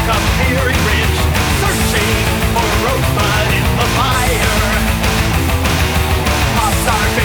up Perry Ridge, searching for Rosebud in the fire. Pop-Tart